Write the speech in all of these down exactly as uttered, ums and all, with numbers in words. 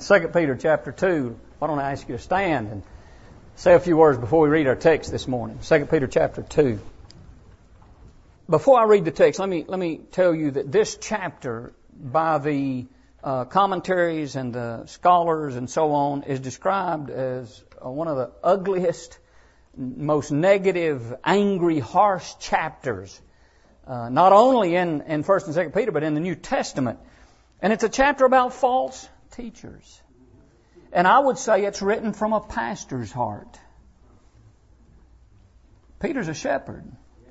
Second Peter chapter two. Why don't I ask you to stand and say a few words before we read our text this morning. Second Peter chapter two. Before I read the text, let me let me tell you that this chapter, by the uh, commentaries and the scholars and so on, is described as uh, one of the ugliest, most negative, angry, harsh chapters, uh, not only in, in First and Second Peter, but in the New Testament. And it's a chapter about false teachers. And I would say it's written from a pastor's heart. Peter's a shepherd.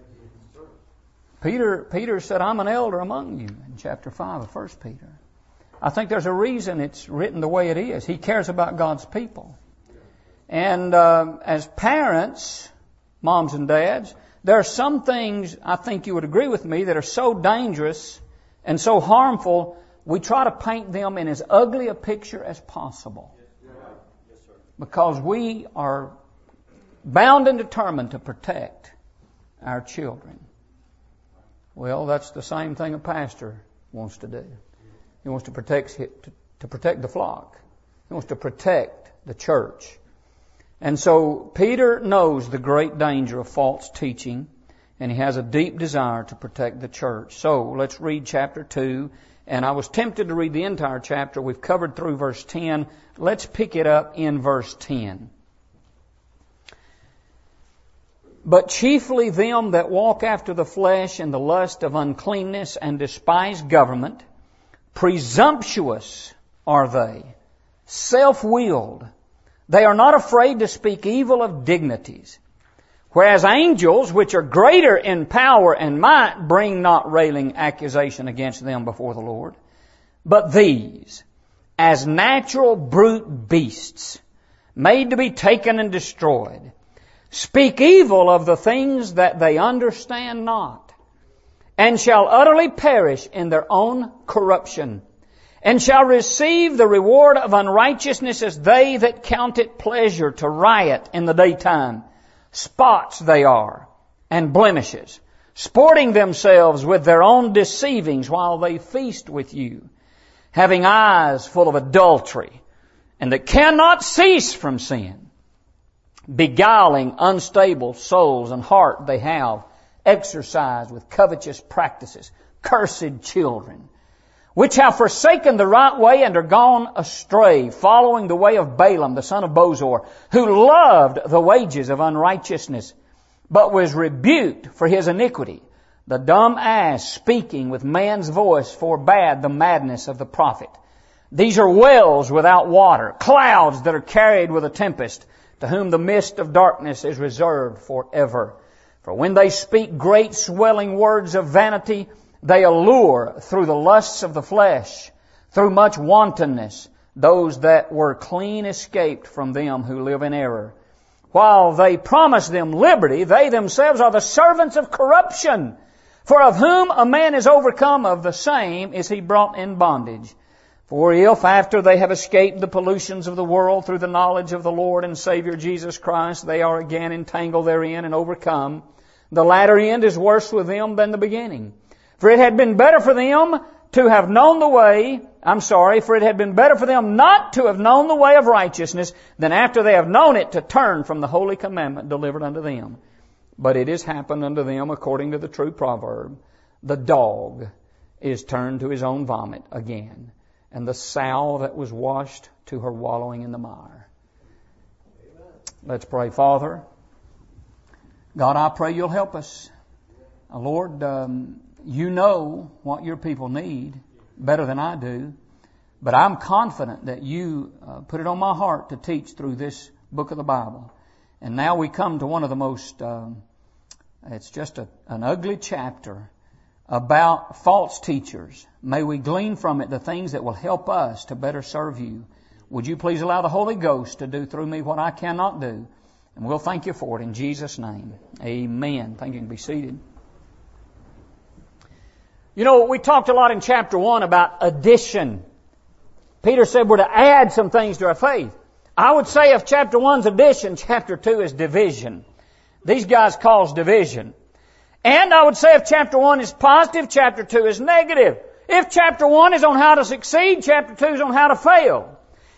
Peter, Peter said, I'm an elder among you, in chapter five of First Peter. I think there's a reason it's written the way it is. He cares about God's people. And uh, as parents, moms and dads, there are some things, I think you would agree with me, that are so dangerous and so harmful, we try to paint them in as ugly a picture as possible. Because we are bound and determined to protect our children. Well, that's the same thing a pastor wants to do. He wants to protect to, to protect the flock. He wants to protect the church. And so Peter knows the great danger of false teaching, and he has a deep desire to protect the church. So let's read chapter two. And I was tempted to read the entire chapter. We've covered through verse ten. Let's pick it up in verse ten. But chiefly them that walk after the flesh in the lust of uncleanness and despise government, presumptuous are they, self-willed. They are not afraid to speak evil of dignities. Whereas angels, which are greater in power and might, bring not railing accusation against them before the Lord. But these, as natural brute beasts, made to be taken and destroyed, speak evil of the things that they understand not, and shall utterly perish in their own corruption, and shall receive the reward of unrighteousness as they that count it pleasure to riot in the daytime. Spots they are, and blemishes, sporting themselves with their own deceivings while they feast with you, having eyes full of adultery, and that cannot cease from sin, beguiling unstable souls, and heart they have exercised with covetous practices, cursed children, which have forsaken the right way and are gone astray, following the way of Balaam, the son of Bosor, who loved the wages of unrighteousness, but was rebuked for his iniquity. The dumb ass, speaking with man's voice, forbade the madness of the prophet. These are wells without water, clouds that are carried with a tempest, to whom the mist of darkness is reserved forever. For when they speak great swelling words of vanity, they allure through the lusts of the flesh, through much wantonness, those that were clean escaped from them who live in error. While they promise them liberty, they themselves are the servants of corruption. For of whom a man is overcome, of the same is he brought in bondage. For if, after they have escaped the pollutions of the world through the knowledge of the Lord and Savior Jesus Christ, they are again entangled therein and overcome, the latter end is worse with them than the beginning. For it had been better for them to have known the way, I'm sorry, for it had been better for them not to have known the way of righteousness than after they have known it to turn from the holy commandment delivered unto them. But it has happened unto them according to the true proverb, the dog is turned to his own vomit again, and the sow that was washed to her wallowing in the mire. Amen. Let's pray. Father, God, I pray you'll help us. Uh, Lord, um, you know what your people need better than I do, but I'm confident that you uh, put it on my heart to teach through this book of the Bible. And now we come to one of the most, um, it's just a, an ugly chapter about false teachers. May we glean from it the things that will help us to better serve you. Would you please allow the Holy Ghost to do through me what I cannot do? And we'll thank you for it in Jesus' name. Amen. Thank you. You can be seated. You know, we talked a lot in chapter one about addition. Peter said we're to add some things to our faith. I would say if chapter one's addition, chapter two is division. These guys cause division. And I would say if chapter one is positive, chapter two is negative. If chapter one is on how to succeed, chapter two is on how to fail.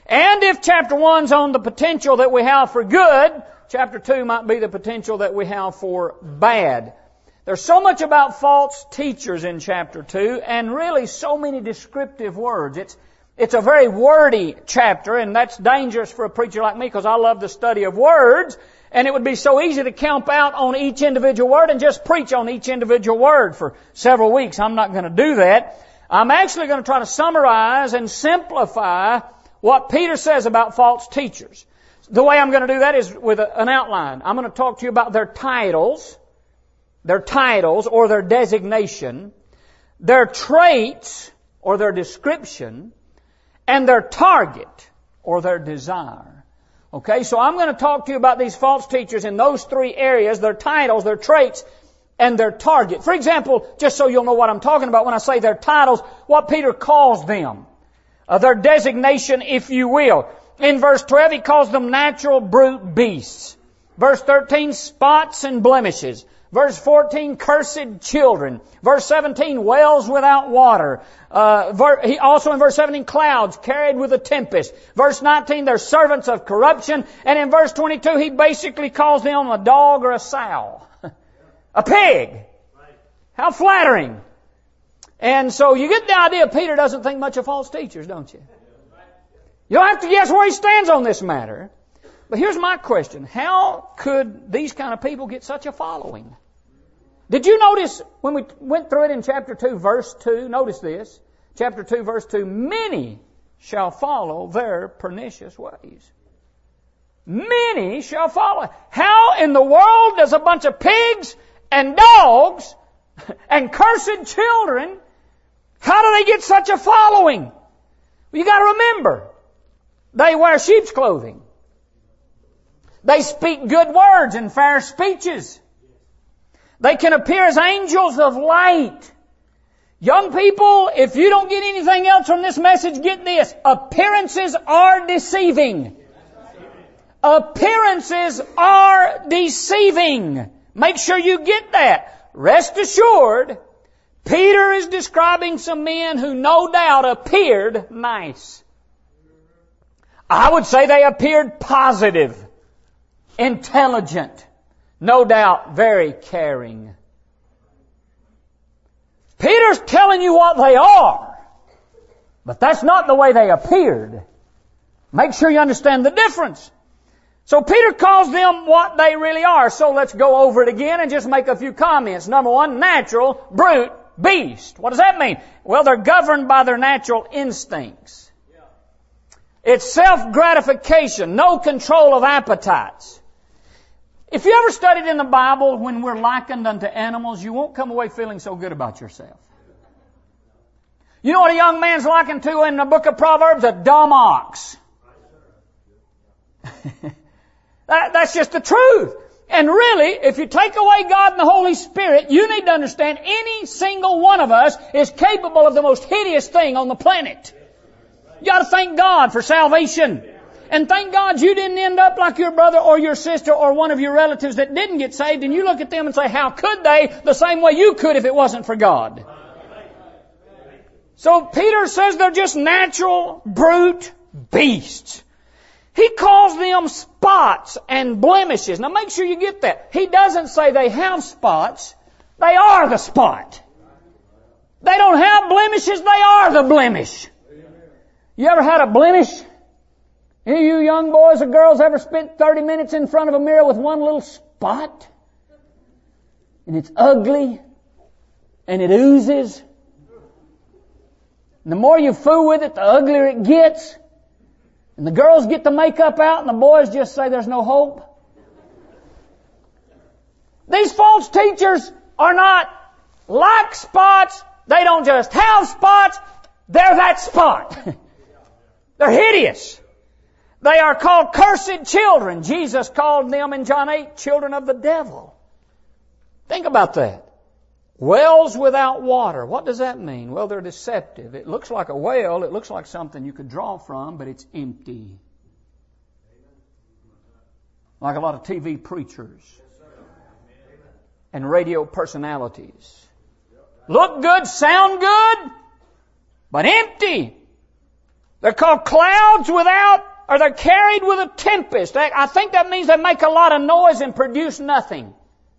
And if chapter one's on the potential that we have for good, chapter two might be the potential that we have for bad. There's so much about false teachers in chapter two, and really so many descriptive words. It's It's a very wordy chapter, and that's dangerous for a preacher like me because I love the study of words, and it would be so easy to camp out on each individual word and just preach on each individual word for several weeks. I'm not going to do that. I'm actually going to try to summarize and simplify what Peter says about false teachers. The way I'm going to do that is with a, an outline. I'm going to talk to you about their titles, their titles or their designation, their traits or their description, and their target or their desire. Okay, so I'm going to talk to you about these false teachers in those three areas, their titles, their traits, and their target. For example, just so you'll know what I'm talking about when I say their titles, what Peter calls them. Uh, their designation, if you will. In verse twelve, he calls them natural brute beasts. Verse thirteen, spots and blemishes. Verse fourteen, cursed children. Verse seventeen, wells without water. Uh, ver- he also in verse seventeen, clouds carried with a tempest. Verse nineteen, they're servants of corruption. And in verse twenty-two, he basically calls them a dog or a sow. A pig. How flattering. And so you get the idea Peter doesn't think much of false teachers, don't you? You don't have to guess where he stands on this matter. But here's my question. How could these kind of people get such a following? Did you notice when we went through it in chapter two, verse two? Notice this. Chapter two, verse two. Many shall follow their pernicious ways. Many shall follow. How in the world does a bunch of pigs and dogs and cursed children, how do they get such a following? Well, you got to remember, they wear sheep's clothing. They speak good words and fair speeches. They can appear as angels of light. Young people, if you don't get anything else from this message, get this. Appearances are deceiving. Appearances are deceiving. Make sure you get that. Rest assured, Peter is describing some men who no doubt appeared nice. I would say they appeared positive, intelligent, no doubt very caring. Peter's telling you what they are, but that's not the way they appeared. Make sure you understand the difference. So Peter calls them what they really are. So let's go over it again and just make a few comments. Number one, natural, brute, beast. What does that mean? Well, they're governed by their natural instincts. It's self-gratification, no control of appetites. If you ever studied in the Bible when we're likened unto animals, you won't come away feeling so good about yourself. You know what a young man's likened to in the book of Proverbs? A dumb ox. that, that's just the truth. And really, if you take away God and the Holy Spirit, you need to understand any single one of us is capable of the most hideous thing on the planet. You ought to thank God for salvation. And thank God you didn't end up like your brother or your sister or one of your relatives that didn't get saved, and you look at them and say, how could they? The same way you could if it wasn't for God. So Peter says they're just natural, brute beasts. He calls them spots and blemishes. Now make sure you get that. He doesn't say they have spots. They are the spot. They don't have blemishes. They are the blemish. You ever had a blemish? Any of you young boys or girls ever spent thirty minutes in front of a mirror with one little spot? And it's ugly. And it oozes. And the more you fool with it, the uglier it gets. And the girls get the makeup out and the boys just say there's no hope. These false teachers are not like spots. They don't just have spots. They're that spot. They're hideous. They are called cursed children. Jesus called them in John eight children of the devil. Think about that. Wells without water. What does that mean? Well, they're deceptive. It looks like a well. It looks like something you could draw from, but it's empty. Like a lot of T V preachers and radio personalities. Look good, sound good, but empty. They're called clouds without, or they're carried with a tempest. I think that means they make a lot of noise and produce nothing.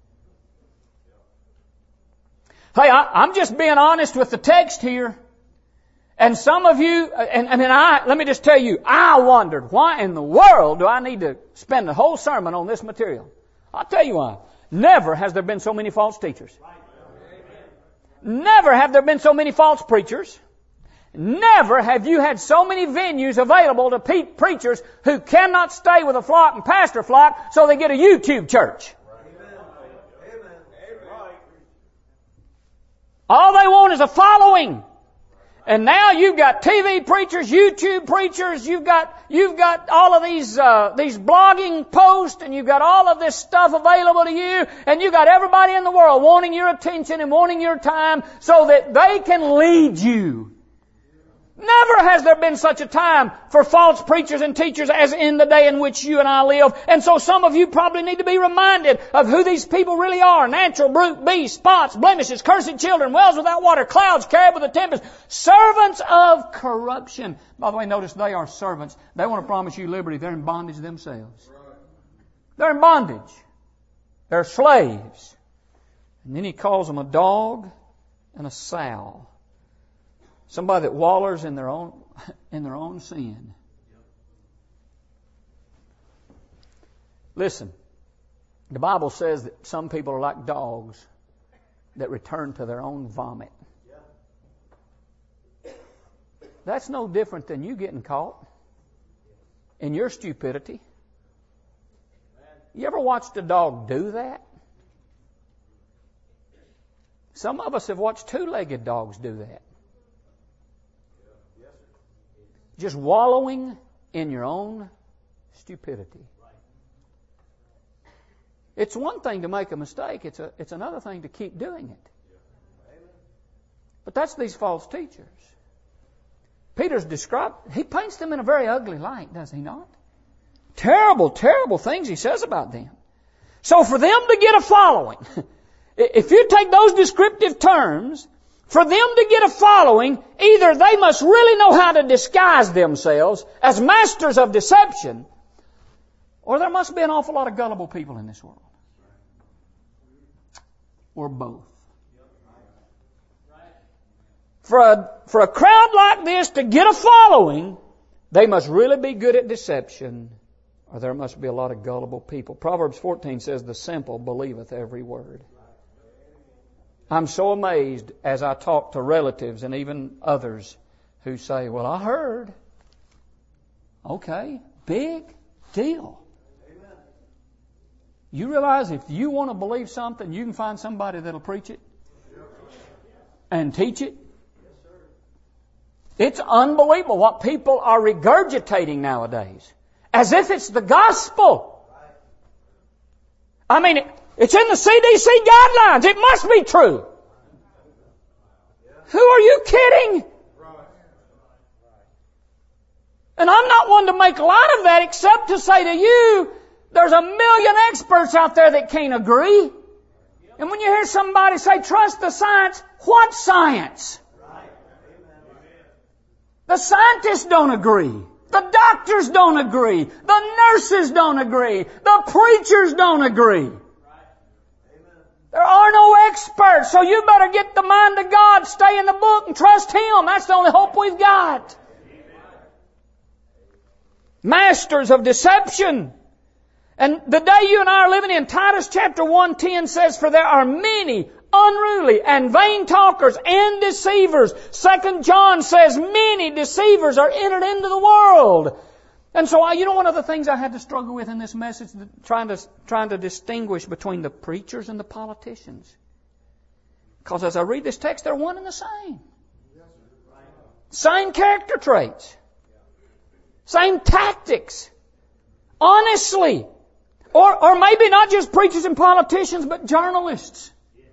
Hey, I, I'm just being honest with the text here. And some of you, and, and I, let me just tell you, I wondered, why in the world do I need to spend the whole sermon on this material? I'll tell you why. Never has there been so many false teachers. Never have there been so many false preachers. Never have you had so many venues available to pe- preachers who cannot stay with a flock and pastor a flock, so they get a YouTube church. All they want is a following. And now you've got T V preachers, YouTube preachers, you've got, you've got all of these, uh, these blogging posts, and you've got all of this stuff available to you, and you've got everybody in the world wanting your attention and wanting your time so that they can lead you. Never has there been such a time for false preachers and teachers as in the day in which you and I live. And so some of you probably need to be reminded of who these people really are. Natural, brute, beasts, spots, blemishes, cursed children, wells without water, clouds carried with a tempest, servants of corruption. By the way, notice they are servants. They want to promise you liberty. They're in bondage themselves. They're in bondage. They're slaves. And then he calls them a dog and a sow. Somebody that wallers in their own in their own sin. Listen, the Bible says that some people are like dogs that return to their own vomit. That's no different than you getting caught in your stupidity. You ever watched a dog do that? Some of us have watched two-legged dogs do that. Just wallowing in your own stupidity. It's one thing to make a mistake. It's a, it's another thing to keep doing it. But that's these false teachers. Peter's described, he paints them in a very ugly light, does he not? Terrible, terrible things he says about them. So for them to get a following, if you take those descriptive terms, for them to get a following, either they must really know how to disguise themselves as masters of deception, or there must be an awful lot of gullible people in this world. Or both. For a, for a crowd like this to get a following, they must really be good at deception, or there must be a lot of gullible people. Proverbs fourteen says, "The simple believeth every word." I'm so amazed as I talk to relatives and even others who say, "Well, I heard." Okay, big deal. Amen. You realize if you want to believe something, you can find somebody that'll preach it and teach it. It's unbelievable what people are regurgitating nowadays, as if it's the gospel. I mean, it, it's in the C D C guidelines. It must be true. Who are you kidding? And I'm not one to make light of that except to say to you, there's a million experts out there that can't agree. And when you hear somebody say, trust the science, what science? The scientists don't agree. The doctors don't agree. The nurses don't agree. The preachers don't agree. There are no experts, so you better get the mind of God, stay in the book and trust Him. That's the only hope we've got. Masters of deception. And the day you and I are living in, Titus chapter one ten says, "For there are many unruly and vain talkers and deceivers." Second John says, "Many deceivers are entered into the world." And so, I, you know, one of the things I had to struggle with in this message, trying to trying to distinguish between the preachers and the politicians. Because as I read this text, they're one and the same. Same character traits. Same tactics. Honestly. Or, or maybe not just preachers and politicians, but journalists.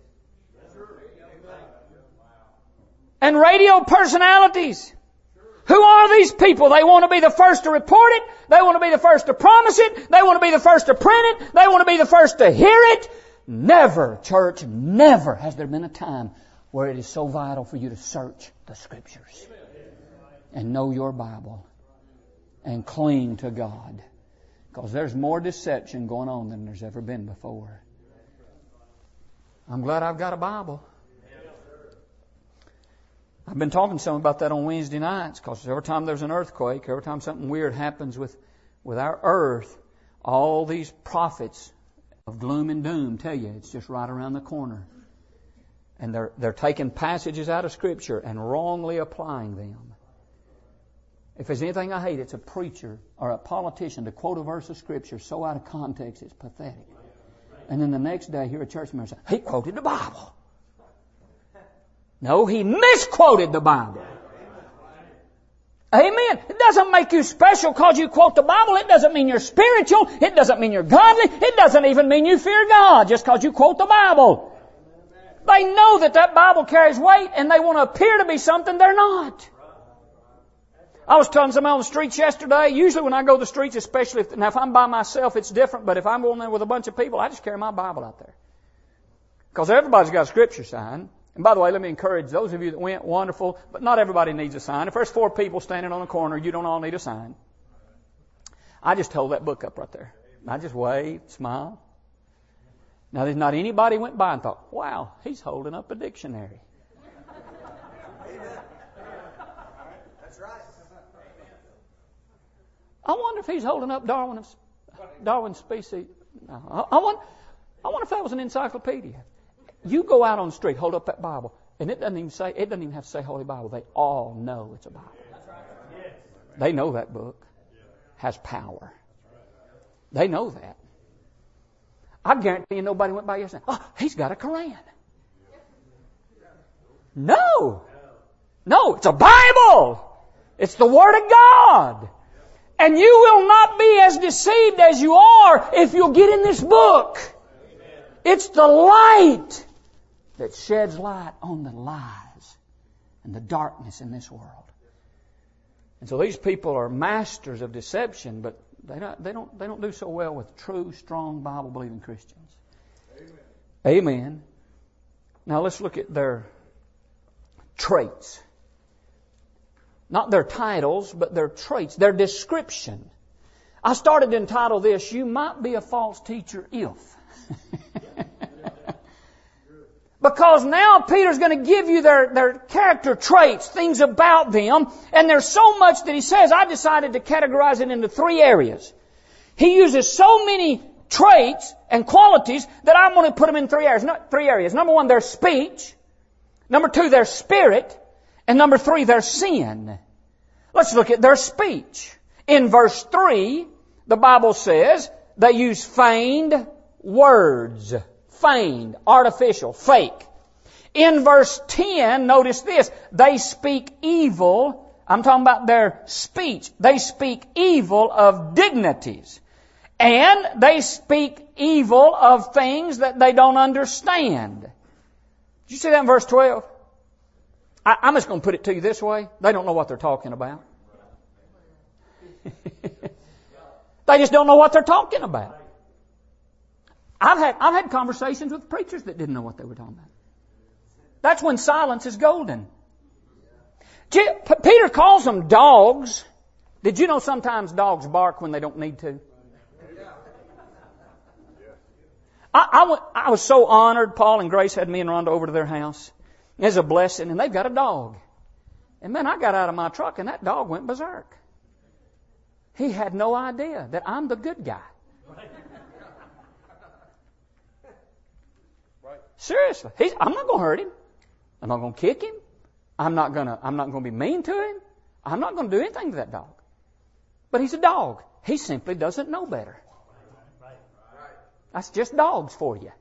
And radio personalities. Who are these people? They want to be the first to report it. They want to be the first to promise it. They want to be the first to print it. They want to be the first to hear it. Never, church, never has there been a time where it is so vital for you to search the Scriptures. and know your Bible and cling to God. Because there's more deception going on than there's ever been before. I'm glad I've got a Bible. I've been talking to some about that on Wednesday nights, because every time there's an earthquake, every time something weird happens with, with our earth, all these prophets of gloom and doom tell you it's just right around the corner. And they're, they're taking passages out of Scripture and wrongly applying them. If there's anything I hate, it's a preacher or a politician to quote a verse of Scripture so out of context it's pathetic. And then the next day hear a church member say, he quoted the Bible. No, he misquoted the Bible. Amen. It doesn't make you special because you quote the Bible. It doesn't mean you're spiritual. It doesn't mean you're godly. It doesn't even mean you fear God just because you quote the Bible. They know that that Bible carries weight and they want to appear to be something they're not. I was telling somebody on the streets yesterday, usually when I go to the streets, especially if, now if I'm by myself, it's different, but if I'm going there with a bunch of people, I just carry my Bible out there. Because everybody's got a Scripture sign. And by the way, let me encourage those of you that went, wonderful, but not everybody needs a sign. If there's four people standing on a corner, you don't all need a sign. I just hold that book up right there. I just waved, smiled. Now there's not anybody went by and thought, wow, he's holding up a dictionary. That's right. I wonder if he's holding up Darwin's, Darwin's species. No, I, I, wonder, I wonder if that was an encyclopedia. You go out on the street, hold up that Bible, and it doesn't even say, it doesn't even have to say Holy Bible. They all know it's a Bible. They know that book has power. They know that. I guarantee you nobody went by yesterday. Oh, he's got a Koran. No. No, it's a Bible. It's the Word of God. And you will not be as deceived as you are if you'll get in this book. It's the light that sheds light on the lies and the darkness in this world. And so these people are masters of deception, but they don't, they don't, they don't do so well with true, strong, Bible-believing Christians. Amen. Amen. Now let's look at their traits. Not their titles, but their traits, their description. I started to entitle this, You Might Be a False Teacher If. Because now Peter's going to give you their, their character traits, things about them, and there's so much that he says, I decided to categorize it into three areas. He uses so many traits and qualities that I'm going to put them in three areas. No, three areas. Number one, their speech. Number two, their spirit. And number three, their sin. Let's look at their speech. In verse three, the Bible says they use feigned words. Feigned, artificial, fake. In verse ten, notice this. They speak evil. I'm talking about their speech. They speak evil of dignities. And they speak evil of things that they don't understand. Did you see that in verse twelve? I, I'm just going to put it to you this way. They don't know what they're talking about. They just don't know what they're talking about. I've had, I've had conversations with preachers that didn't know what they were talking about. That's when silence is golden. Peter calls them dogs. Did you know sometimes dogs bark when they don't need to? I, I, went, I was so honored. Paul and Grace had me and Rhonda over to their house. It was a blessing, and they've got a dog. And man, I got out of my truck, and that dog went berserk. He had no idea that I'm the good guy. Seriously, he's, I'm not going to hurt him. I'm not going to kick him. I'm not going to. I'm not going to be mean to him. I'm not going to do anything to that dog. But he's a dog. He simply doesn't know better. That's just dogs for you.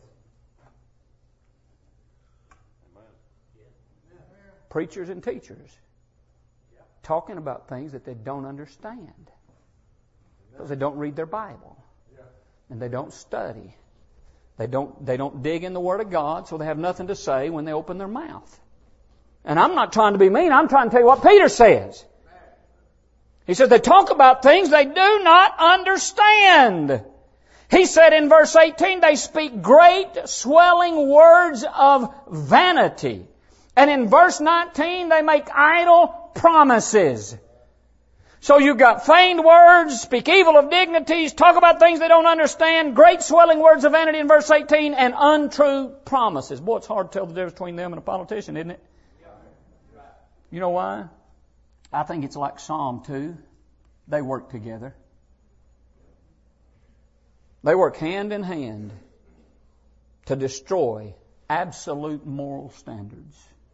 Preachers and teachers talking about things that they don't understand because they don't read their Bible and they don't study. They don't, they don't dig in the Word of God, so they have nothing to say when they open their mouth. And I'm not trying to be mean. I'm trying to tell you what Peter says. He said they talk about things they do not understand. He said in verse eighteen, they speak great swelling words of vanity. And in verse nineteen, they make idle promises. So you've got feigned words, speak evil of dignities, talk about things they don't understand, great swelling words of vanity in verse eighteen, and untrue promises. Boy, it's hard to tell the difference between them and a politician, isn't it? You know why? I think it's like Psalm two. They work together. They work hand in hand to destroy absolute moral standards.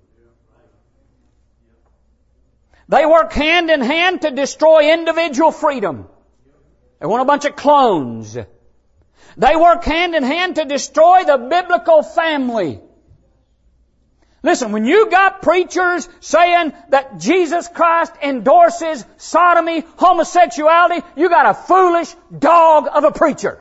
They work hand in hand to destroy individual freedom. They want a bunch of clones. They work hand in hand to destroy the biblical family. Listen, when you got preachers saying that Jesus Christ endorses sodomy, homosexuality, you got a foolish dog of a preacher.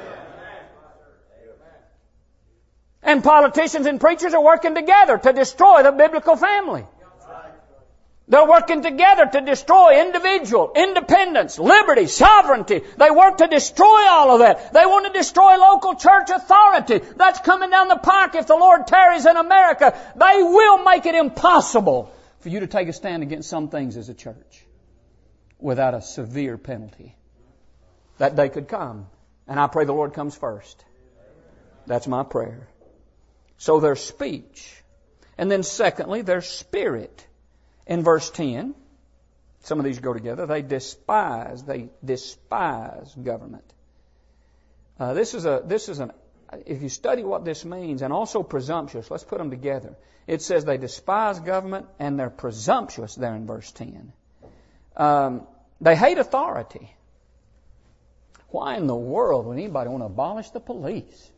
And politicians and preachers are working together to destroy the biblical family. They're working together to destroy individual, independence, liberty, sovereignty. They work to destroy all of that. They want to destroy local church authority. That's coming down the pike if the Lord tarries in America. They will make it impossible for you to take a stand against some things as a church without a severe penalty. That day could come, and I pray the Lord comes first. That's my prayer. So their speech. And then secondly, their spirit. In verse ten, some of these go together. They despise, they despise government. Uh, this is a, this is an, if you study what this means, and also presumptuous, let's put them together. It says they despise government and they're presumptuous there in verse ten. Um, they hate authority. Why in the world would anybody want to abolish the police?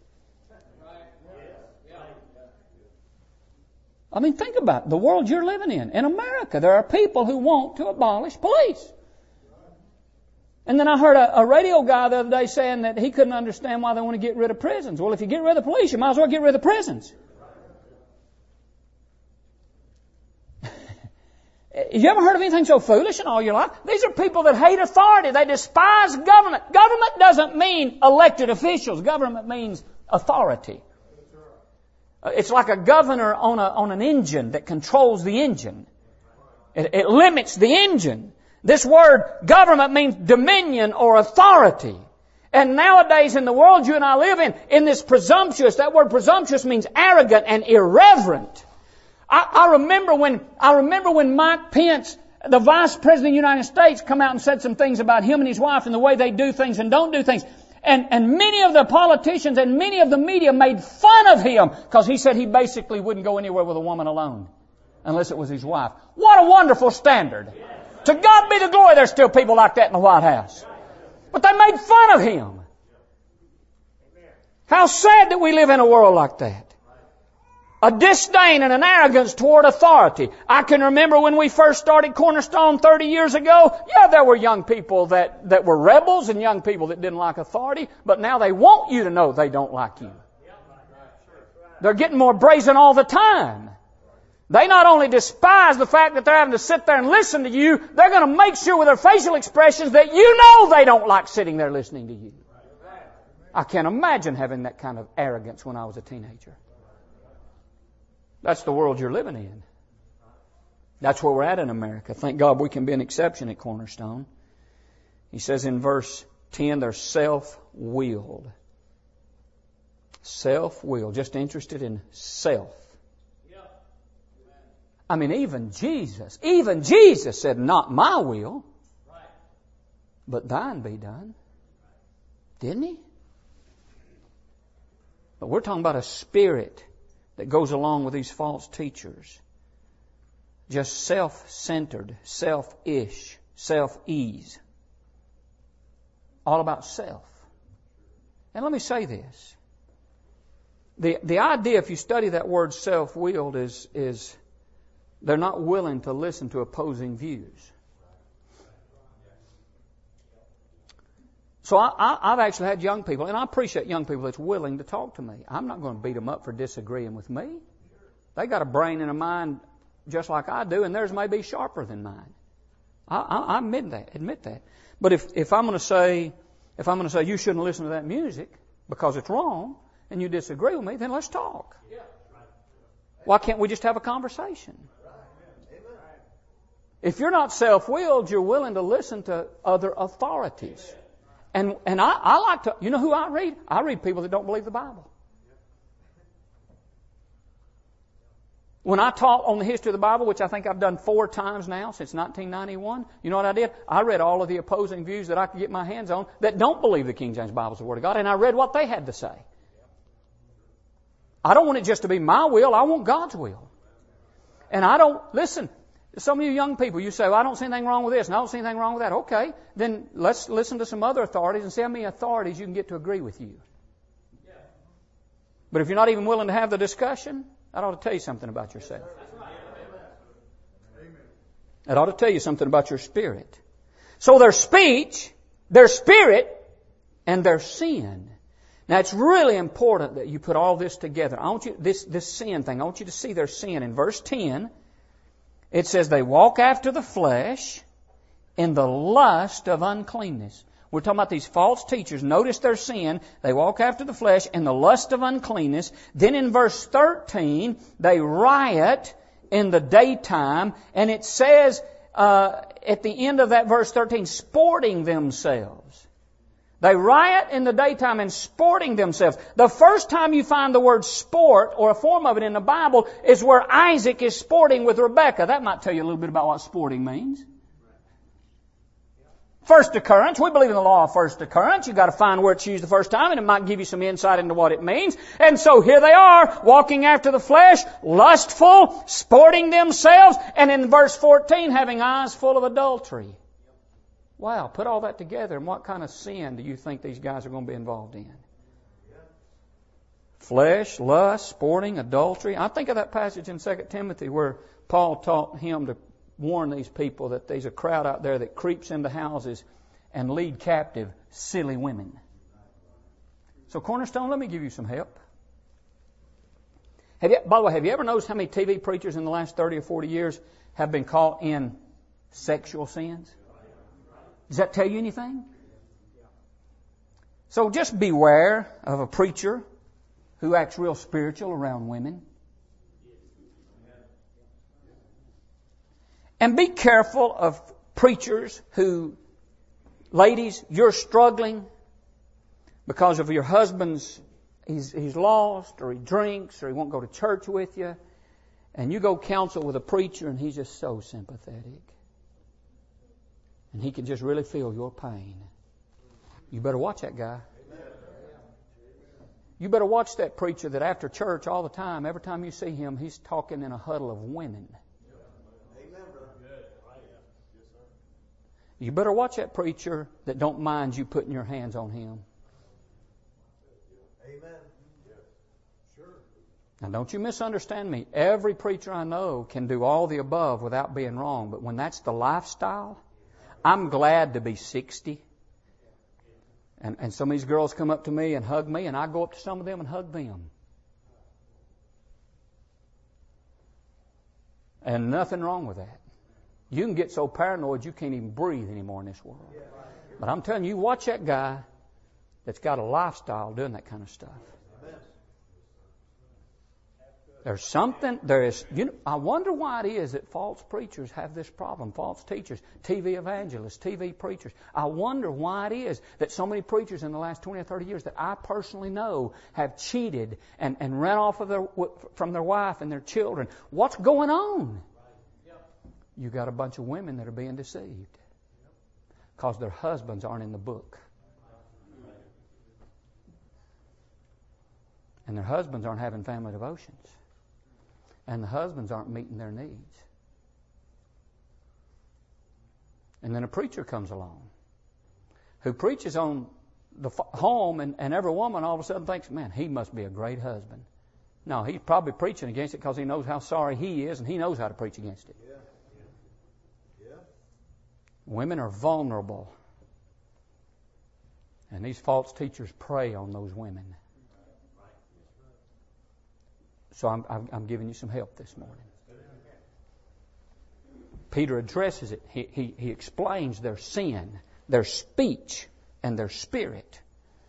I mean, think about it. The world you're living in. In America, there are people who want to abolish police. And then I heard a, a radio guy the other day saying that he couldn't understand why they want to get rid of prisons. Well, if you get rid of the police, you might as well get rid of the prisons. You ever heard of anything so foolish in all your life? These are people that hate authority. They despise government. Government doesn't mean elected officials. Government means authority. It's like a governor on a on an engine that controls the engine. It, it limits the engine. This word government means dominion or authority. And nowadays in the world you and I live in, in this presumptuous, that word presumptuous means arrogant and irreverent. I, I remember when I remember when Mike Pence, the Vice President of the United States, come out and said some things about him and his wife and the way they do things and don't do things. And, and many of the politicians and many of the media made fun of him because he said he basically wouldn't go anywhere with a woman alone unless it was his wife. What a wonderful standard. To God be the glory, there's still people like that in the White House. But they made fun of him. How sad that we live in a world like that. A disdain and an arrogance toward authority. I can remember when we first started Cornerstone thirty years ago, yeah, there were young people that, that were rebels and young people that didn't like authority, but now they want you to know they don't like you. They're getting more brazen all the time. They not only despise the fact that they're having to sit there and listen to you, they're going to make sure with their facial expressions that you know they don't like sitting there listening to you. I can't imagine having that kind of arrogance when I was a teenager. That's the world you're living in. That's where we're at in America. Thank God we can be an exception at Cornerstone. He says in verse ten, they're self-willed. Self-willed. Just interested in self. I mean, even Jesus, even Jesus said, not my will, but thine be done. Didn't he? But we're talking about a spirit that goes along with these false teachers. Just self-centered, self-ish, self-ease. All about self. And let me say this. The, the idea, if you study that word self-willed, is, is they're not willing to listen to opposing views. So I, I, I've actually had young people, and I appreciate young people that's willing to talk to me. I'm not going to beat them up for disagreeing with me. They got a brain and a mind just like I do, and theirs may be sharper than mine. I, I, I admit that. Admit that. But if, if I'm going to say, if I'm going to say you shouldn't listen to that music because it's wrong, and you disagree with me, then let's talk. Why can't we just have a conversation? If you're not self-willed, you're willing to listen to other authorities. And and I, I like to, you know who I read? I read people that don't believe the Bible. When I taught on the history of the Bible, which I think I've done four times now since nineteen ninety-one, you know what I did? I read all of the opposing views that I could get my hands on that don't believe the King James Bible is the Word of God, and I read what they had to say. I don't want it just to be my will. I want God's will. And I don't, listen, some of you young people, you say, well, I don't see anything wrong with this, and I don't see anything wrong with that. Okay, then let's listen to some other authorities and see how many authorities you can get to agree with you. But if you're not even willing to have the discussion, that ought to tell you something about yourself. That ought to tell you something about your spirit. So their speech, their spirit, and their sin. Now it's really important that you put all this together. I want you, this, this sin thing, I want you to see their sin. In verse ten, it says they walk after the flesh in the lust of uncleanness. We're talking about these false teachers. Notice their sin. They walk after the flesh in the lust of uncleanness. Then in verse thirteen, they riot in the daytime. And it says uh, at the end of that verse thirteen, sporting themselves. They riot in the daytime and sporting themselves. The first time you find the word sport or a form of it in the Bible is where Isaac is sporting with Rebekah. That might tell you a little bit about what sporting means. First occurrence. We believe in the law of first occurrence. You've got to find where it's used the first time, and it might give you some insight into what it means. And so here they are, walking after the flesh, lustful, sporting themselves, and in verse fourteen, having eyes full of adultery. Wow, put all that together, and what kind of sin do you think these guys are going to be involved in? Flesh, lust, sporting, adultery. I think of that passage in Second Timothy where Paul taught him to warn these people that there's a crowd out there that creeps into houses and lead captive silly women. So Cornerstone, let me give you some help. Have you, by the way, have you ever noticed how many T V preachers in the last thirty or forty years have been caught in sexual sins? Does that tell you anything? So just beware of a preacher who acts real spiritual around women. And be careful of preachers who, ladies, you're struggling because of your husband's, he's, he's lost, or he drinks, or he won't go to church with you, and you go counsel with a preacher and he's just so sympathetic. And he can just really feel your pain. You better watch that guy. You better watch that preacher that after church all the time, every time you see him, he's talking in a huddle of women. You better watch that preacher that don't mind you putting your hands on him. Amen. Sure. Now don't you misunderstand me. Every preacher I know can do all the above without being wrong. But when that's the lifestyle, I'm glad to be sixty. And, and some of these girls come up to me and hug me, and I go up to some of them and hug them. And nothing wrong with that. You can get so paranoid you can't even breathe anymore in this world. But I'm telling you, watch that guy that's got a lifestyle doing that kind of stuff. There's something, there is, you know, I wonder why it is that false preachers have this problem, false teachers, T V evangelists, T V preachers. I wonder why it is that so many preachers in the last twenty or thirty years that I personally know have cheated and, and ran off of their, from their wife and their children. What's going on? You got a bunch of women that are being deceived because their husbands aren't in the book. And their husbands aren't having family devotions. And the husbands aren't meeting their needs. And then a preacher comes along who preaches on the home, and, and every woman all of a sudden thinks, man, he must be a great husband. No, he's probably preaching against it because he knows how sorry he is, and he knows how to preach against it. Yeah. Yeah. Women are vulnerable. And these false teachers prey on those women. So I'm, I'm, I'm giving you some help this morning. Peter addresses it. He, he, he explains their sin, their speech, and their spirit.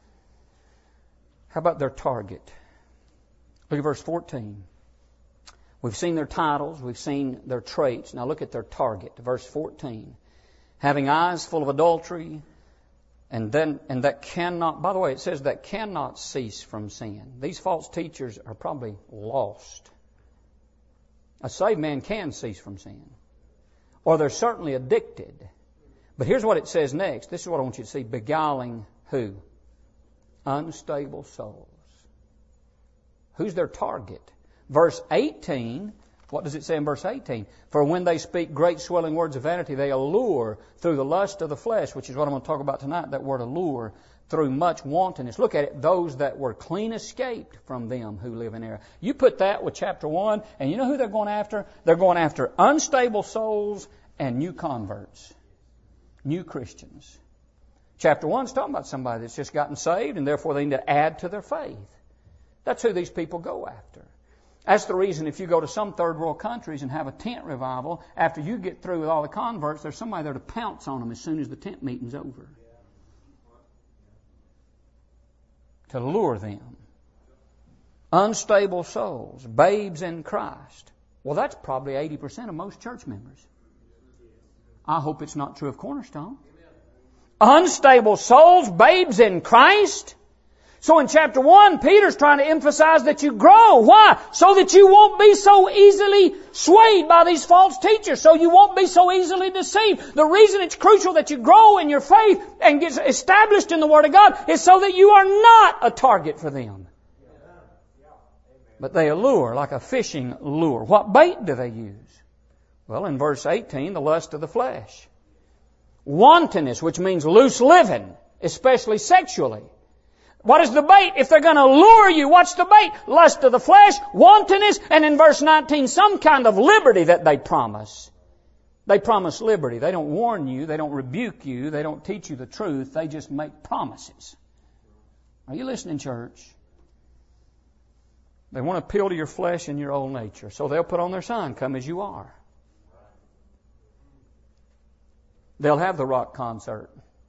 How about their target? Look at verse fourteen. We've seen their titles. We've seen their traits. Now look at their target. Verse fourteen. Having eyes full of adultery, and then and that cannot, by the way, it says that cannot cease from sin. These false teachers are probably lost. A saved man can cease from sin. Or they're certainly addicted. But here's what it says next. This is what I want you to see. Beguiling who? Unstable souls. Who's their target? Verse eighteen, what does it say in verse eighteen? For when they speak great swelling words of vanity, they allure through the lust of the flesh, which is what I'm going to talk about tonight, that word allure, through much wantonness. Look at it, those that were clean escaped from them who live in error. You put that with chapter one, and you know who they're going after? They're going after unstable souls and new converts, new Christians. Chapter one's talking about somebody that's just gotten saved, and therefore they need to add to their faith. That's who these people go after. That's the reason if you go to some third world countries and have a tent revival, after you get through with all the converts, there's somebody there to pounce on them as soon as the tent meeting's over. To lure them. Unstable souls, babes in Christ. Well, that's probably eighty percent of most church members. I hope it's not true of Cornerstone. Unstable souls, babes in Christ. So in chapter one, Peter's trying to emphasize that you grow. Why? So that you won't be so easily swayed by these false teachers. So you won't be so easily deceived. The reason it's crucial that you grow in your faith and get established in the Word of God is so that you are not a target for them. But they allure like a fishing lure. What bait do they use? Well, in verse eighteen, the lust of the flesh. Wantonness, which means loose living, especially sexually. What is the bait? If they're going to lure you, what's the bait? Lust of the flesh, wantonness, and in verse nineteen, some kind of liberty that they promise. They promise liberty. They don't warn you. They don't rebuke you. They don't teach you the truth. They just make promises. Are you listening, church? They want to appeal to your flesh and your old nature. So they'll put on their sign, come as you are. They'll have the rock concert.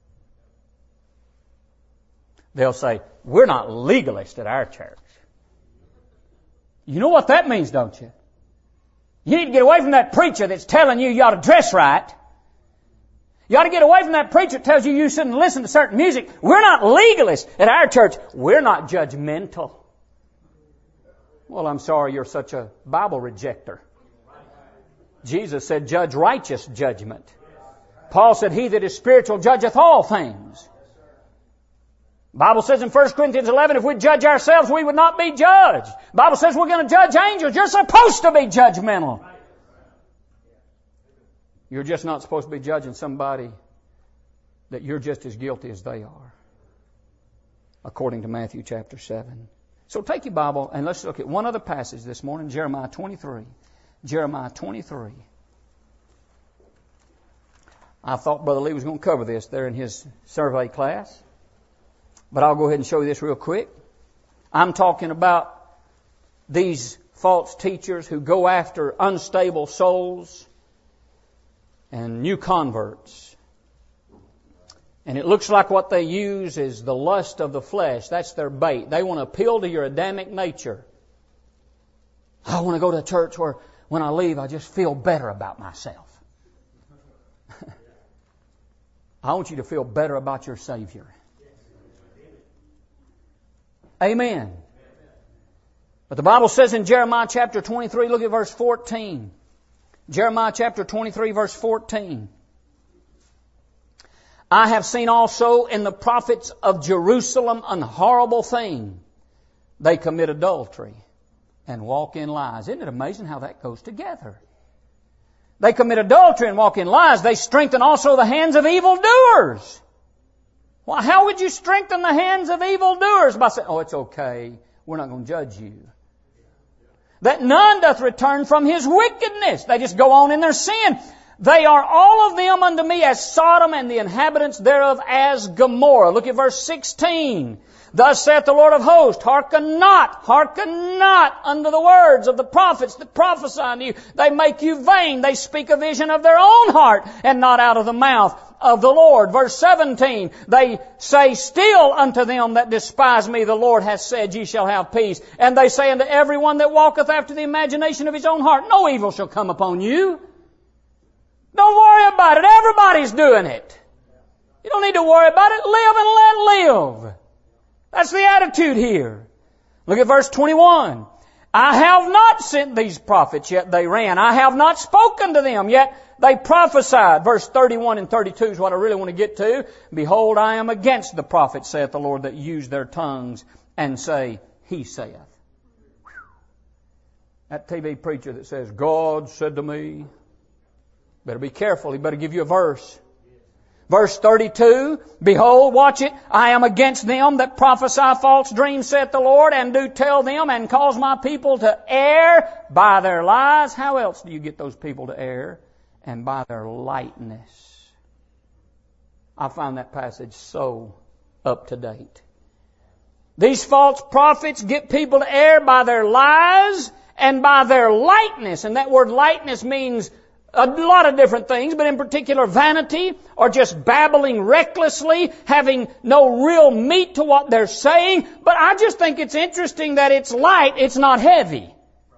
They'll say, we're not legalists at our church. You know what that means, don't you? You need to get away from that preacher that's telling you you ought to dress right. You ought to get away from that preacher that tells you you shouldn't listen to certain music. We're not legalists at our church. We're not judgmental. Well, I'm sorry you're such a Bible rejecter. Jesus said, judge righteous judgment. Paul said, he that is spiritual judgeth all things. The Bible says in First Corinthians eleven, if we judge ourselves, we would not be judged. The Bible says we're going to judge angels. You're supposed to be judgmental. You're just not supposed to be judging somebody that you're just as guilty as they are, according to Matthew chapter seven. So take your Bible and let's look at one other passage this morning, Jeremiah twenty-three. Jeremiah twenty-three. I thought Brother Lee was going to cover this there in his survey class. But I'll go ahead and show you this real quick. I'm talking about these false teachers who go after unstable souls and new converts. And it looks like what they use is the lust of the flesh. That's their bait. They want to appeal to your Adamic nature. I want to go to a church where when I leave I just feel better about myself. I want you to feel better about your Savior. Amen. But the Bible says in Jeremiah chapter twenty-three, look at verse fourteen. Jeremiah chapter twenty-three, verse fourteen. I have seen also in the prophets of Jerusalem an horrible thing. They commit adultery and walk in lies. Isn't it amazing how that goes together? They commit adultery and walk in lies. They strengthen also the hands of evildoers. Well, how would you strengthen the hands of evildoers? By saying, oh, it's okay. We're not going to judge you. That none doth return from his wickedness. They just go on in their sin. They are all of them unto me as Sodom, and the inhabitants thereof as Gomorrah. Look at verse sixteen. Thus saith the Lord of hosts, hearken not, hearken not unto the words of the prophets that prophesy unto you. They make you vain. They speak a vision of their own heart, and not out of the mouth of the Lord. Verse seventeen, they say still unto them that despise me, the Lord hath said, ye shall have peace. And they say unto everyone that walketh after the imagination of his own heart, no evil shall come upon you. Don't worry about it. Everybody's doing it. You don't need to worry about it. Live and let live. That's the attitude here. Look at verse twenty-one. I have not sent these prophets, yet they ran. I have not spoken to them, yet they prophesied. Verse thirty-one and thirty-two is what I really want to get to. Behold, I am against the prophets, saith the Lord, that use their tongues and say, He saith. That T V preacher that says, God said to me. Better be careful. He better give you a verse. Verse thirty-two, behold, watch it, I am against them that prophesy false dreams, saith the Lord, and do tell them, and cause my people to err by their lies. How else do you get those people to err? And by their lightness. I find that passage so up to date. These false prophets get people to err by their lies and by their lightness. And that word lightness means a lot of different things, but in particular vanity, or just babbling recklessly, having no real meat to what they're saying. But I just think it's interesting that it's light, it's not heavy.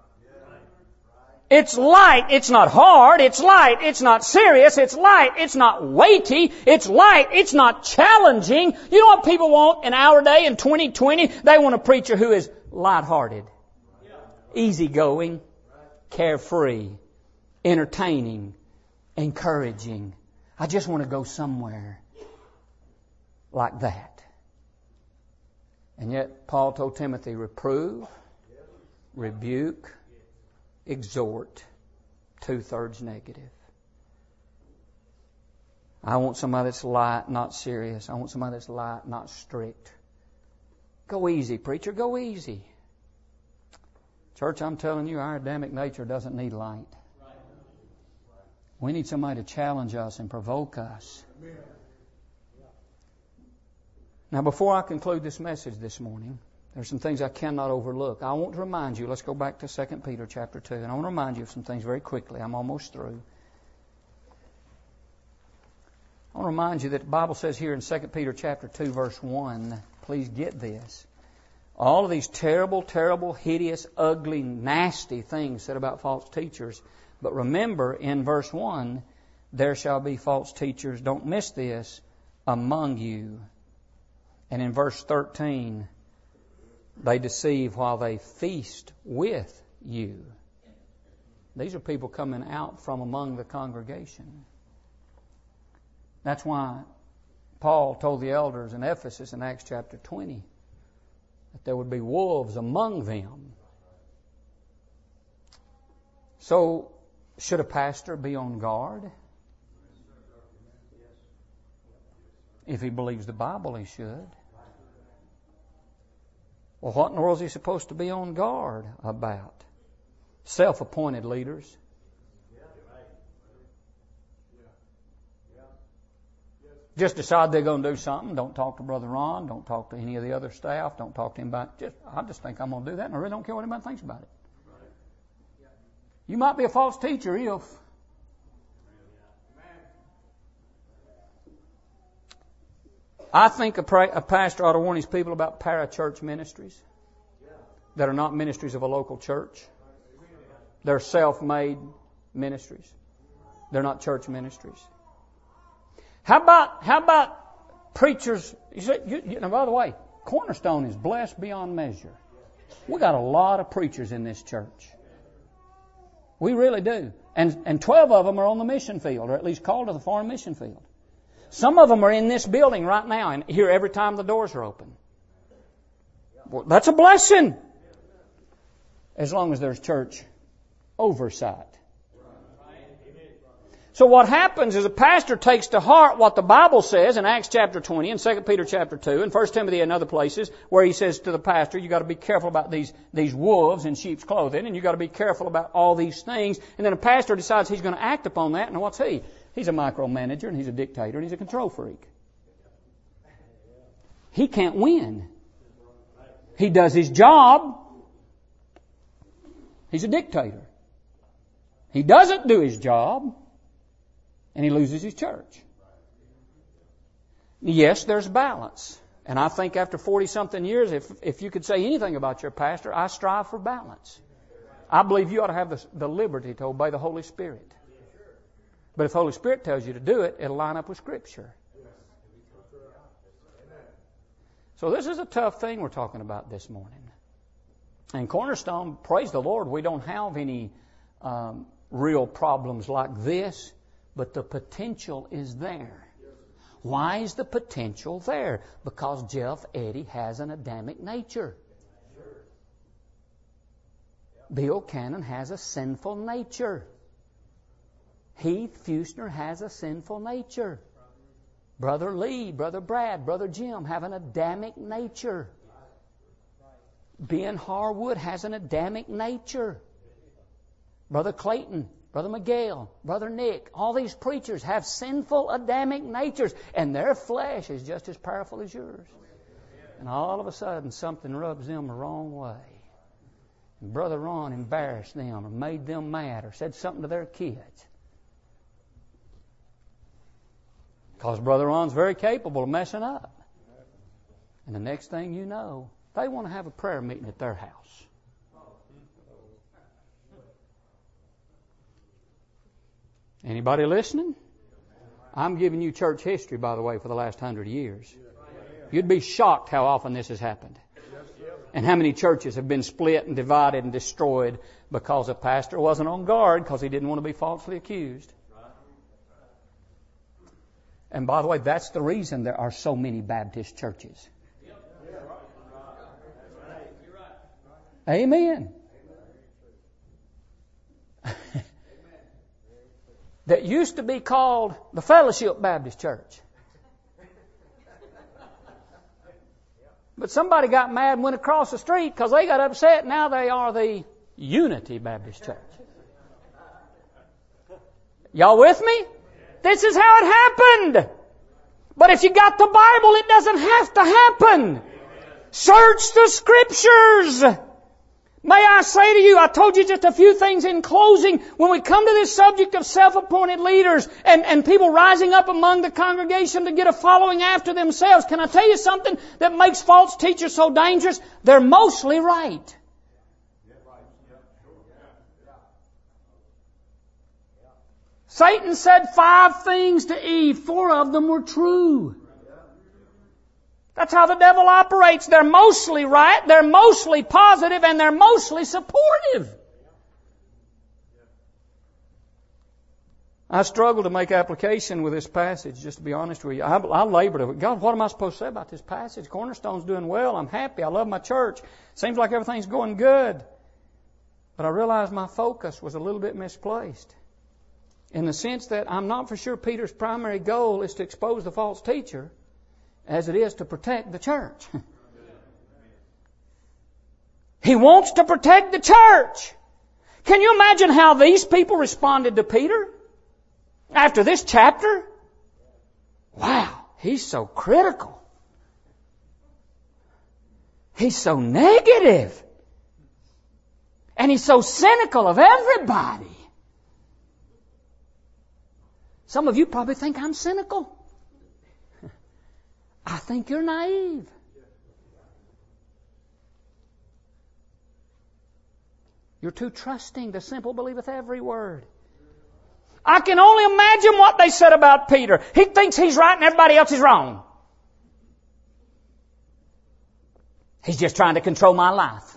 It's light, it's not hard. It's light, it's not serious. It's light, it's not weighty. It's light, it's not challenging. You know what people want in our day, in twenty twenty? They want a preacher who is lighthearted, easygoing, carefree, entertaining, encouraging. I just want to go somewhere like that. And yet Paul told Timothy, reprove, rebuke, exhort, two-thirds negative. I want somebody that's light, not serious. I want somebody that's light, not strict. Go easy, preacher, go easy. Church, I'm telling you, our Adamic nature doesn't need light. We need somebody to challenge us and provoke us. Now, before I conclude this message this morning, there's some things I cannot overlook. I want to remind you, let's go back to Second Peter chapter two, and I want to remind you of some things very quickly. I'm almost through. I want to remind you that the Bible says here in Second Peter chapter two, verse one, please get this. All of these terrible, terrible, hideous, ugly, nasty things said about false teachers. But remember, in verse one, there shall be false teachers, don't miss this, among you. And in verse thirteen, they deceive while they feast with you. These are people coming out from among the congregation. That's why Paul told the elders in Ephesus in Acts chapter twenty that there would be wolves among them. So, should a pastor be on guard? If he believes the Bible, he should. Well, what in the world is he supposed to be on guard about? Self-appointed leaders. Just decide they're going to do something. Don't talk to Brother Ron. Don't talk to any of the other staff. Don't talk to him about it. Just, I just think I'm going to do that, and I really don't care what anybody thinks about it. You might be a false teacher if I think a, pra- a pastor ought to warn his people about parachurch ministries that are not ministries of a local church. They're self-made ministries. They're not church ministries. How about how about preachers? You say, you, you know, by the way, Cornerstone is blessed beyond measure. We got a lot of preachers in this church. We really do. And and twelve of them are on the mission field, or at least called to the foreign mission field. Some of them are in this building right now and here every time the doors are open. Well, that's a blessing. As long as there's church oversight. So what happens is a pastor takes to heart what the Bible says in Acts chapter twenty and Second Peter chapter two and First Timothy and other places where he says to the pastor, you got to be careful about these, these wolves in sheep's clothing, and you got to be careful about all these things. And then a pastor decides he's going to act upon that, and what's he? He's a micromanager, and he's a dictator, and he's a control freak. He can't win. He does his job. He's a dictator. He doesn't do his job, and he loses his church. Yes, there's balance. And I think after forty-something years, if if you could say anything about your pastor, I strive for balance. I believe you ought to have the, the liberty to obey the Holy Spirit. But if the Holy Spirit tells you to do it, it'll line up with Scripture. So this is a tough thing we're talking about this morning. And Cornerstone, praise the Lord, we don't have any um, real problems like this, but the potential is there. Why is the potential there? Because Jeff Eddy has an Adamic nature. Bill Cannon has a sinful nature. Heath Fusner has a sinful nature. Brother Lee, Brother Brad, Brother Jim have an Adamic nature. Ben Harwood has an Adamic nature. Brother Clayton, Brother Miguel, Brother Nick, all these preachers have sinful Adamic natures, and their flesh is just as powerful as yours. And all of a sudden, something rubs them the wrong way. And Brother Ron embarrassed them or made them mad or said something to their kids. Because Brother Ron's very capable of messing up. And the next thing you know, they want to have a prayer meeting at their house. Anybody listening? I'm giving you church history, by the way, for the last hundred years. You'd be shocked how often this has happened. And how many churches have been split and divided and destroyed because a pastor wasn't on guard because he didn't want to be falsely accused. And by the way, that's the reason there are so many Baptist churches. Amen. That used to be called the Fellowship Baptist Church. But somebody got mad and went across the street because they got upset. Now they are the Unity Baptist Church. Y'all with me? This is how it happened. But if you got the Bible, it doesn't have to happen. Search the Scriptures. May I say to you, I told you just a few things in closing. When we come to this subject of self-appointed leaders and, and people rising up among the congregation to get a following after themselves, can I tell you something that makes false teachers so dangerous? They're mostly right. Satan said five things to Eve. Four of them were true. That's how the devil operates. They're mostly right, they're mostly positive, and they're mostly supportive. I struggle to make application with this passage, just to be honest with you. I, I labored over it. God, what am I supposed to say about this passage? Cornerstone's doing well. I'm happy. I love my church. Seems like everything's going good. But I realized my focus was a little bit misplaced. In the sense that I'm not for sure Peter's primary goal is to expose the false teacher as it is to protect the church. He wants to protect the church. Can you imagine how these people responded to Peter after this chapter? Wow, he's so critical. He's so negative. And he's so cynical of everybody. Some of you probably think I'm cynical. I think you're naive. You're too trusting. The simple believeth every word. I can only imagine what they said about Peter. He thinks he's right and everybody else is wrong. He's just trying to control my life.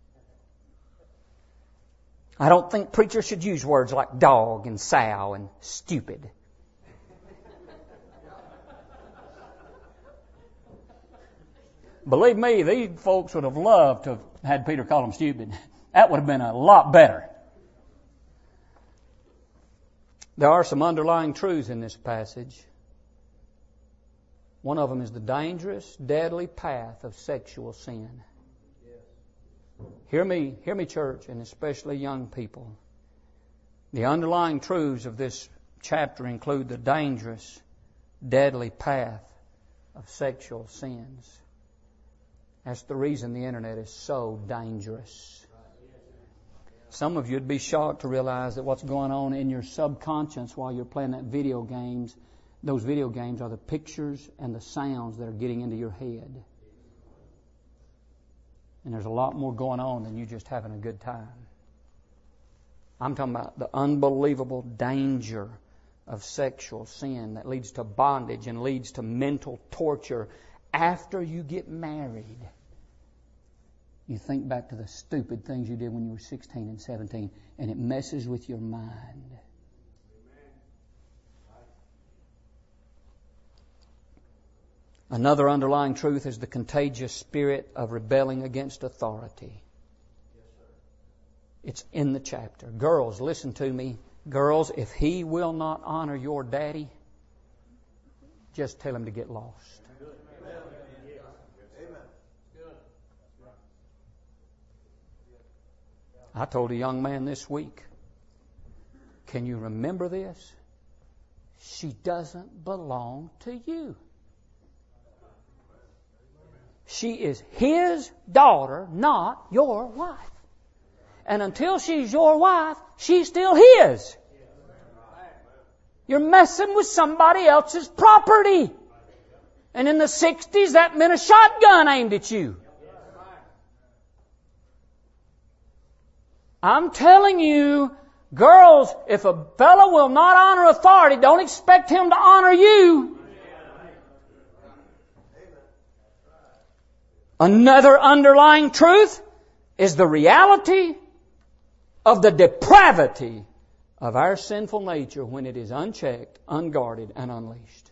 I don't think preachers should use words like dog and sow and stupid. Believe me, these folks would have loved to have had Peter call them stupid. That would have been a lot better. There are some underlying truths in this passage. One of them is the dangerous, deadly path of sexual sin. Hear me, hear me, church, and especially young people. The underlying truths of this chapter include the dangerous, deadly path of sexual sins. That's the reason the internet is so dangerous. Some of you would be shocked to realize that what's going on in your subconscious while you're playing that video games Those video games are the pictures and the sounds that are getting into your head. And there's a lot more going on than you just having a good time. I'm talking about the unbelievable danger of sexual sin that leads to bondage and leads to mental torture after you get married. You think back to the stupid things you did when you were sixteen and seventeen, and it messes with your mind. Another underlying truth is the contagious spirit of rebelling against authority. It's in the chapter. Girls, listen to me. Girls, if he will not honor your daddy, just tell him to get lost. I told a young man this week, can you remember this? She doesn't belong to you. She is his daughter, not your wife. And until she's your wife, she's still his. You're messing with somebody else's property. And in the sixties, that meant a shotgun aimed at you. I'm telling you, girls, if a fellow will not honor authority, don't expect him to honor you. Another underlying truth is the reality of the depravity of our sinful nature when it is unchecked, unguarded, and unleashed.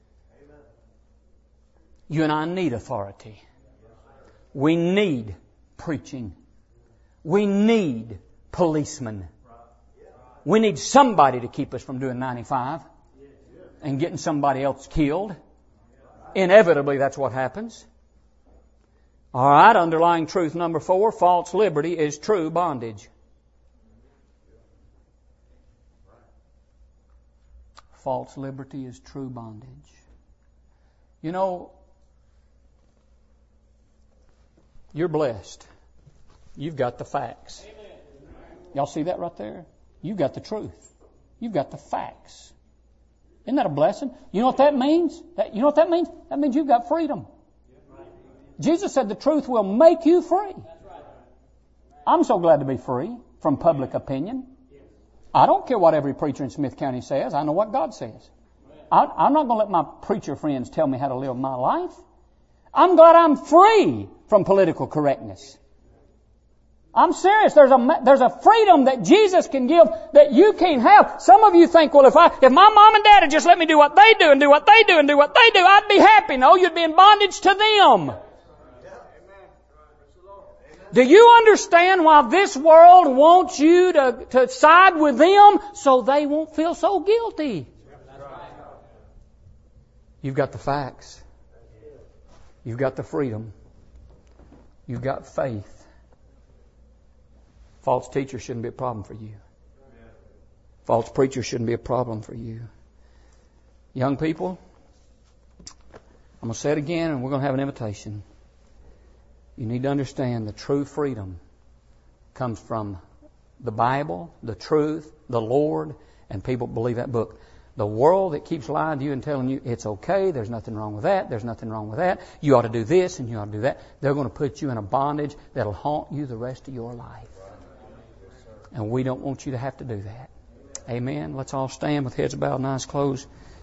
You and I need authority. We need preaching. We need policemen. We need somebody to keep us from doing ninety-five and getting somebody else killed. Inevitably, that's what happens. All right, underlying truth number four, false liberty is true bondage. False liberty is true bondage. You know, you're blessed. You've got the facts. Y'all see that right there? You've got the truth. You've got the facts. Isn't that a blessing? You know what that means? That, you know what that means? That means you've got freedom. Jesus said the truth will make you free. I'm so glad to be free from public opinion. I don't care what every preacher in Smith County says. I know what God says. I, I'm not going to let my preacher friends tell me how to live my life. I'm glad I'm free from political correctness. I'm serious. There's a, there's a freedom that Jesus can give that you can't have. Some of you think, well, if I, if my mom and dad had just let me do what they do and do what they do and do what they do, I'd be happy. No, you'd be in bondage to them. Do you understand why this world wants you to, to side with them so they won't feel so guilty? You've got the facts. You've got the freedom. You've got faith. False teachers shouldn't be a problem for you. False preachers shouldn't be a problem for you. Young people, I'm going to say it again and we're going to have an invitation. You need to understand the true freedom comes from the Bible, the truth, the Lord, and people believe that book. The world that keeps lying to you and telling you it's okay, there's nothing wrong with that, there's nothing wrong with that, you ought to do this and you ought to do that, they're going to put you in a bondage that'll haunt you the rest of your life. And we don't want you to have to do that. Amen. Let's all stand with heads bowed and eyes closed.